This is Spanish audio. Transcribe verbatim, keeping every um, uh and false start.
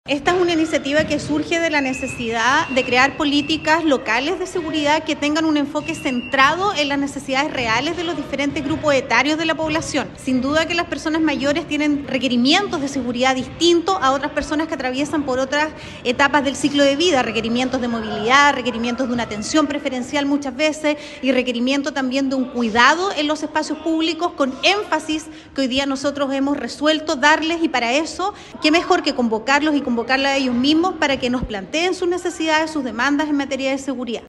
Esta es una iniciativa que surge de la necesidad de crear políticas locales de seguridad que tengan un enfoque centrado en las necesidades reales de los diferentes grupos etarios de la población. Sin duda que las personas mayores tienen requerimientos de seguridad distintos a otras personas que atraviesan por otras etapas del ciclo de vida, requerimientos de movilidad, requerimientos de una atención preferencial muchas veces y requerimiento también de un cuidado en los espacios públicos con énfasis que hoy día nosotros hemos resuelto darles, y para eso, qué mejor que convocarlos y convocarlos a ellos mismos para que nos planteen sus necesidades, sus demandas en materia de seguridad.